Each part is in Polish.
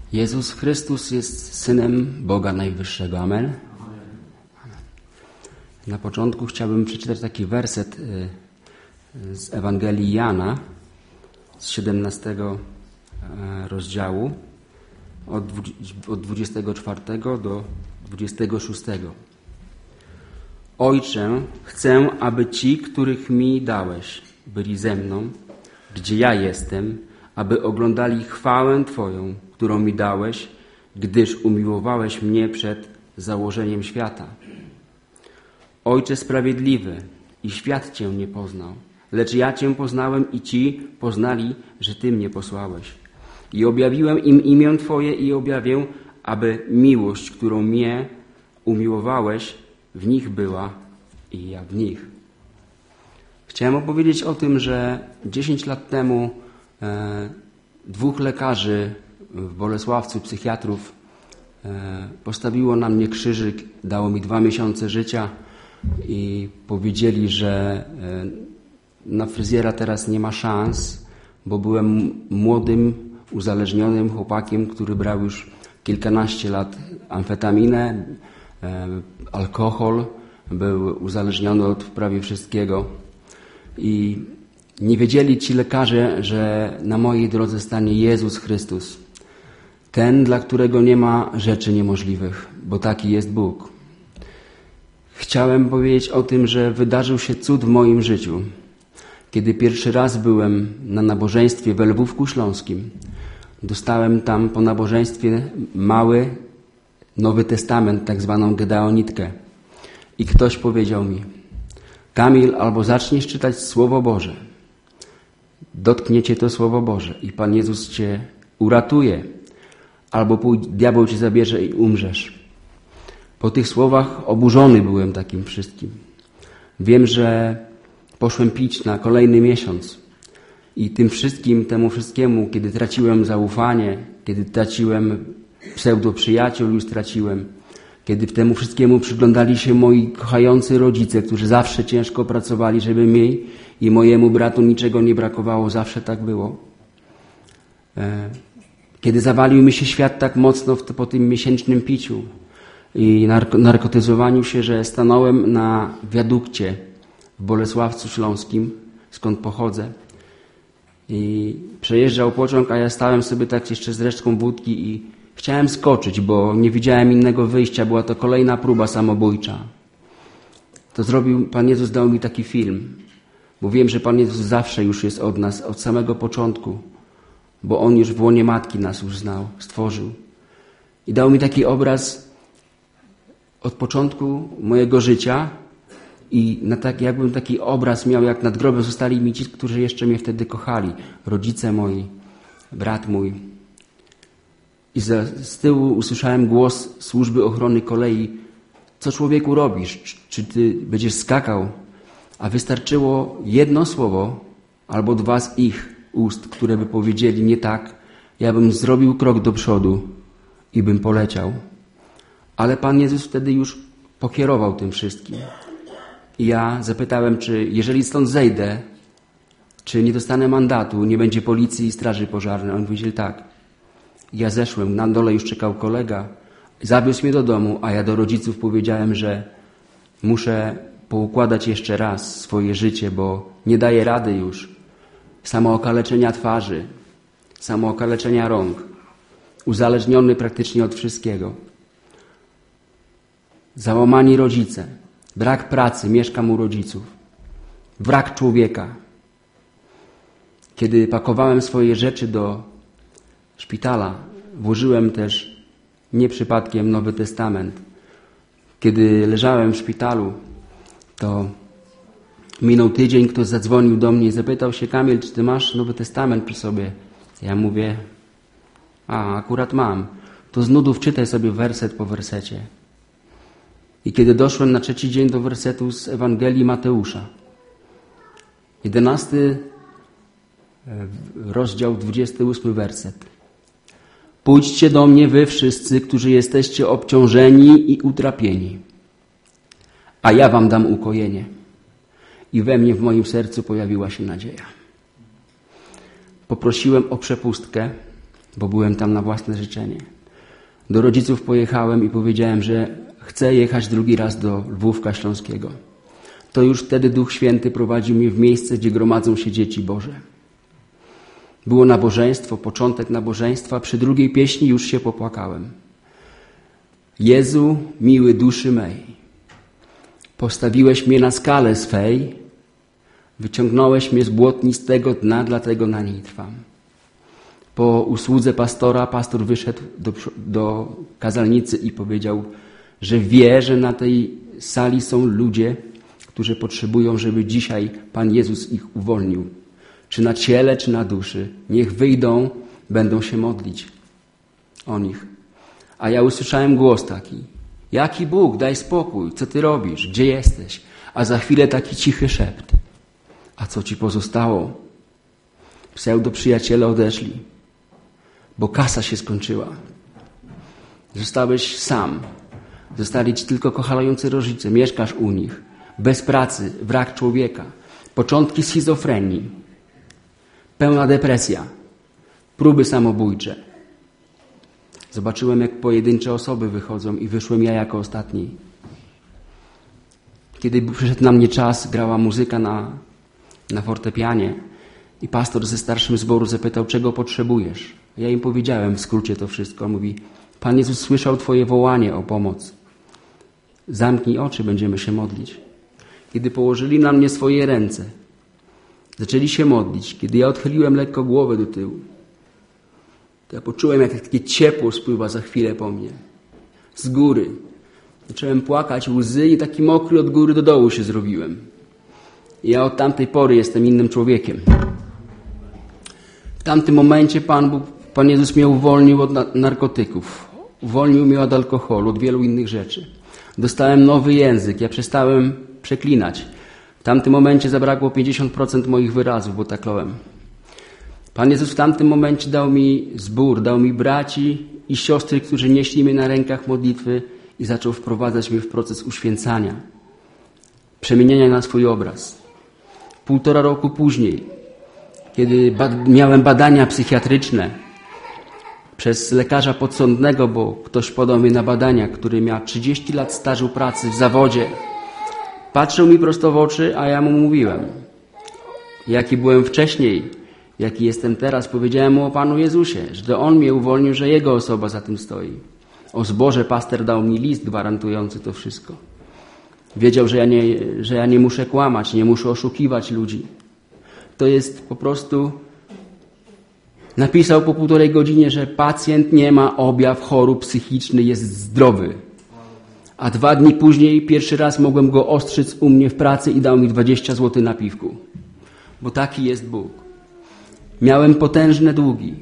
Jezus Chrystus jest Synem Boga Najwyższego. Amen. Na początku chciałbym przeczytać taki werset z Ewangelii Jana z 17 rozdziału od 24 do 26. Ojcze, chcę, aby ci, których mi dałeś, byli ze mną, gdzie ja jestem, aby oglądali chwałę Twoją, którą mi dałeś, gdyż umiłowałeś mnie przed założeniem świata. Ojcze sprawiedliwy, i świat Cię nie poznał, lecz ja Cię poznałem i ci poznali, że Ty mnie posłałeś. I objawiłem im imię Twoje i objawię, aby miłość, którą mnie umiłowałeś, w nich była i ja w nich. Chciałem opowiedzieć o tym, że 10 lat temu 2 lekarzy w Bolesławcu, psychiatrów, postawiło na mnie krzyżyk, dało mi 2 miesiące życia i powiedzieli, że na fryzjera teraz nie ma szans, bo byłem młodym, uzależnionym chłopakiem, który brał już kilkanaście lat amfetaminę, alkohol, był uzależniony od prawie wszystkiego. I nie wiedzieli ci lekarze, że na mojej drodze stanie Jezus Chrystus. Ten, dla którego nie ma rzeczy niemożliwych, bo taki jest Bóg. Chciałem powiedzieć o tym, że wydarzył się cud w moim życiu. Kiedy pierwszy raz byłem na nabożeństwie w Lwówku Śląskim, dostałem tam po nabożeństwie mały Nowy Testament, tak zwaną Gedeonitkę. I ktoś powiedział mi: Kamil, albo zaczniesz czytać Słowo Boże, dotknie cię to Słowo Boże i Pan Jezus cię uratuje, albo diabeł cię zabierze i umrzesz. Po tych słowach oburzony byłem takim wszystkim. Wiem, że poszłem pić na kolejny miesiąc i temu wszystkiemu, kiedy traciłem zaufanie, kiedy traciłem pseudoprzyjaciół, już straciłem, kiedy temu wszystkiemu przyglądali się moi kochający rodzice, którzy zawsze ciężko pracowali, żeby mi i mojemu bratu niczego nie brakowało, zawsze tak było. Kiedy zawalił mi się świat tak mocno po tym miesięcznym piciu i narkotyzowaniu się, że stanąłem na wiadukcie w Bolesławcu Śląskim, skąd pochodzę, i przejeżdżał pociąg, a ja stałem sobie tak jeszcze z resztką wódki i chciałem skoczyć, bo nie widziałem innego wyjścia. Była to kolejna próba samobójcza. To zrobił Pan Jezus, dał mi taki film, bo wiem, że Pan Jezus zawsze już jest od nas, od samego początku, bo On już w łonie matki nas już znał, stworzył. I dał mi taki obraz od początku mojego życia i jakbym taki obraz miał, jak nad grobem zostali mi ci, którzy jeszcze mnie wtedy kochali. Rodzice moi, brat mój. I z tyłu usłyszałem głos służby ochrony kolei: co człowieku robisz? Czy ty będziesz skakał? A wystarczyło jedno słowo albo 2 z ich ust, które by powiedzieli nie tak. Ja bym zrobił krok do przodu i bym poleciał. Ale Pan Jezus wtedy już pokierował tym wszystkim. I ja zapytałem, czy jeżeli stąd zejdę, czy nie dostanę mandatu, nie będzie policji i straży pożarnej. Oni powiedzieli tak. Ja zeszłem, na dole już czekał kolega, zawiózł mnie do domu, a ja do rodziców powiedziałem, że muszę poukładać jeszcze raz swoje życie, bo nie daję rady już. Samookaleczenia twarzy, samookaleczenia rąk, uzależniony praktycznie od wszystkiego. Załamani rodzice, brak pracy, mieszkam u rodziców, brak człowieka. Kiedy pakowałem swoje rzeczy do szpitala, włożyłem też nie przypadkiem Nowy Testament. Kiedy leżałem w szpitalu, to minął tydzień, ktoś zadzwonił do mnie i zapytał się: Kamil, czy ty masz Nowy Testament przy sobie? Ja mówię: akurat mam. To z nudów czytaj sobie werset po wersecie. I kiedy doszłem na 3. dzień do wersetu z Ewangelii Mateusza, 11 rozdział, 28 werset. Pójdźcie do mnie wy wszyscy, którzy jesteście obciążeni i utrapieni, a ja wam dam ukojenie. I we mnie, w moim sercu pojawiła się nadzieja. Poprosiłem o przepustkę bo byłem tam na własne życzenie. Do rodziców pojechałem i powiedziałem, że chcę jechać drugi raz do Lwówka Śląskiego. To już wtedy Duch Święty prowadził mnie w miejsce, gdzie gromadzą się dzieci Boże. Było nabożeństwo, początek nabożeństwa. Przy drugiej pieśni już się popłakałem. Jezu, miły duszy mej, postawiłeś mnie na skale swej, wyciągnąłeś mnie z błotnistego dna, dlatego na niej trwam. Po usłudze pastora, pastor wyszedł do kazalnicy i powiedział, że wie, że na tej sali są ludzie, którzy potrzebują, żeby dzisiaj Pan Jezus ich uwolnił. Czy na ciele, czy na duszy. Niech wyjdą, będą się modlić o nich. A ja usłyszałem głos taki. Jaki Bóg, daj spokój, co ty robisz, gdzie jesteś? A za chwilę taki cichy szept. A co ci pozostało? Pseudoprzyjaciele odeszli, bo kasa się skończyła. Zostałeś sam. Zostali ci tylko kochający rodzice. Mieszkasz u nich. Bez pracy, brak człowieka. Początki schizofrenii. Pełna depresja. Próby samobójcze. Zobaczyłem, jak pojedyncze osoby wychodzą i wyszłem ja jako ostatni. Kiedy przyszedł na mnie czas, grała muzyka na fortepianie i pastor ze starszym zboru zapytał, czego potrzebujesz. Ja im powiedziałem w skrócie to wszystko. On mówi, Pan Jezus słyszał twoje wołanie o pomoc. Zamknij oczy, będziemy się modlić. Kiedy położyli na mnie swoje ręce, zaczęli się modlić. Kiedy ja odchyliłem lekko głowę do tyłu, to ja poczułem, jak takie ciepło spływa za chwilę po mnie. Z góry. Zacząłem płakać, łzy i taki mokry od góry do dołu się zrobiłem. I ja od tamtej pory jestem innym człowiekiem. W tamtym momencie Pan Jezus mnie uwolnił od narkotyków. Uwolnił mnie od alkoholu, od wielu innych rzeczy. Dostałem nowy język. Ja przestałem przeklinać. W tamtym momencie zabrakło 50% moich wyrazów, bo takląłem. Pan Jezus w tamtym momencie dał mi zbór, dał mi braci i siostry, którzy nieśli mnie na rękach modlitwy i zaczął wprowadzać mnie w proces uświęcania, przemieniania na swój obraz. 1,5 roku później, kiedy miałem badania psychiatryczne przez lekarza podsądnego, bo ktoś podał mnie na badania, który miał 30 lat stażu pracy w zawodzie, patrzył mi prosto w oczy, a ja mu mówiłem, jaki byłem wcześniej, jaki jestem teraz. Powiedziałem mu o Panu Jezusie, że to On mnie uwolnił, że Jego osoba za tym stoi. O zborze pastor dał mi list gwarantujący to wszystko. Wiedział, że ja nie muszę kłamać, nie muszę oszukiwać ludzi. To jest po prostu... Napisał po 1,5 godziny, że pacjent nie ma objaw chorób psychicznych, jest zdrowy. A 2 dni później pierwszy raz mogłem go ostrzyc u mnie w pracy i dał mi 20 zł na piwku. Bo taki jest Bóg. Miałem potężne długi.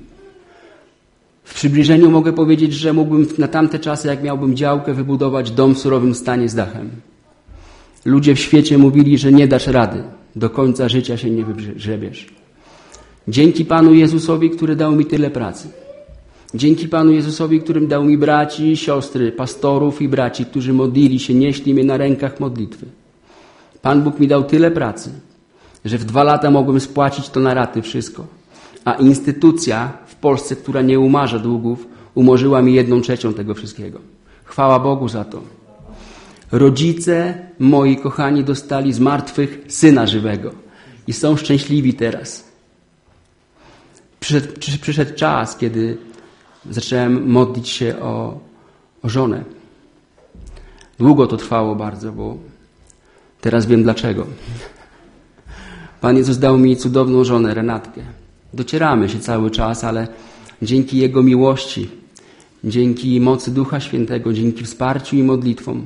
W przybliżeniu mogę powiedzieć, że mógłbym na tamte czasy, jak miałbym działkę, wybudować dom w surowym stanie z dachem. Ludzie w świecie mówili, że nie dasz rady. Do końca życia się nie wygrzebiesz. Dzięki Panu Jezusowi, który dał mi tyle pracy. Dzięki Panu Jezusowi, którym dał mi braci i siostry, pastorów i braci, którzy modlili się, nieśli mnie na rękach modlitwy. Pan Bóg mi dał tyle pracy, że w 2 lata mogłem spłacić to na raty wszystko. A instytucja w Polsce, która nie umarza długów, umorzyła mi 1/3 tego wszystkiego. Chwała Bogu za to. Rodzice moi kochani dostali z martwych Syna żywego i są szczęśliwi teraz. Przyszedł czas, kiedy zacząłem modlić się o żonę. Długo to trwało bardzo, bo teraz wiem dlaczego. Pan Jezus dał mi cudowną żonę, Renatkę. Docieramy się cały czas, ale dzięki Jego miłości, dzięki mocy Ducha Świętego, dzięki wsparciu i modlitwom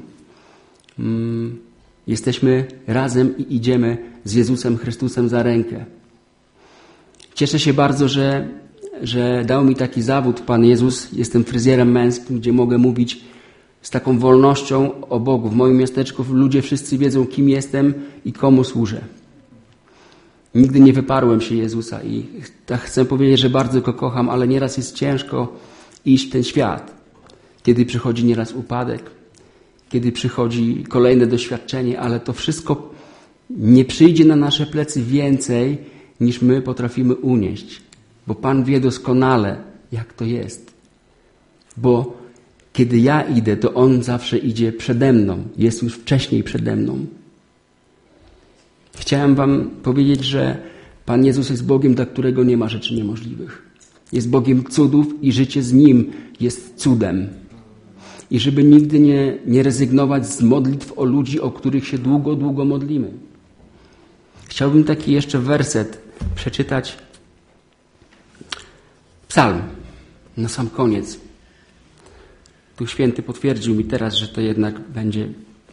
jesteśmy razem i idziemy z Jezusem Chrystusem za rękę. Cieszę się bardzo, że dał mi taki zawód Pan Jezus. Jestem fryzjerem męskim, gdzie mogę mówić z taką wolnością o Bogu. W moim miasteczku ludzie wszyscy wiedzą, kim jestem i komu służę. Nigdy nie wyparłem się Jezusa i tak chcę powiedzieć, że bardzo Go kocham, ale nieraz jest ciężko iść w ten świat. Kiedy przychodzi nieraz upadek, kiedy przychodzi kolejne doświadczenie, ale to wszystko nie przyjdzie na nasze plecy więcej, niż my potrafimy unieść. Bo Pan wie doskonale, jak to jest. Bo kiedy ja idę, to On zawsze idzie przede mną. Jest już wcześniej przede mną. Chciałem wam powiedzieć, że Pan Jezus jest Bogiem, dla którego nie ma rzeczy niemożliwych. Jest Bogiem cudów i życie z Nim jest cudem. I żeby nigdy nie rezygnować z modlitw o ludzi, o których się długo, długo modlimy. Chciałbym taki jeszcze werset przeczytać. Psalm. Na sam koniec. Tu święty potwierdził mi teraz, że to jednak będzie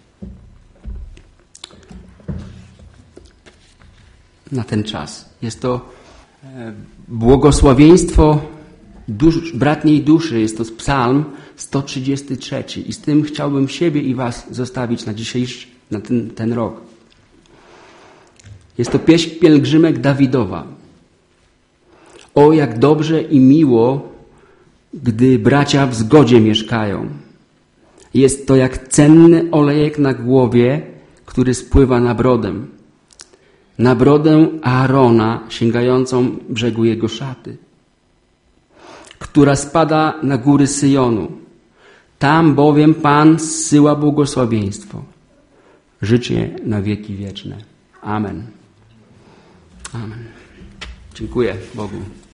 na ten czas. Jest to błogosławieństwo bratniej duszy. Jest to psalm 133. I z tym chciałbym siebie i was zostawić na dzisiejszy, na ten rok. Jest to pieśń pielgrzymek Dawidowa. O, jak dobrze i miło, gdy bracia w zgodzie mieszkają. Jest to jak cenny olejek na głowie, który spływa na brodę Aarona, sięgającą brzegu jego szaty, która spada na góry Syjonu. Tam bowiem Pan zsyła błogosławieństwo, życie na wieki wieczne. Amen. Amen. Dziękuję Bogu.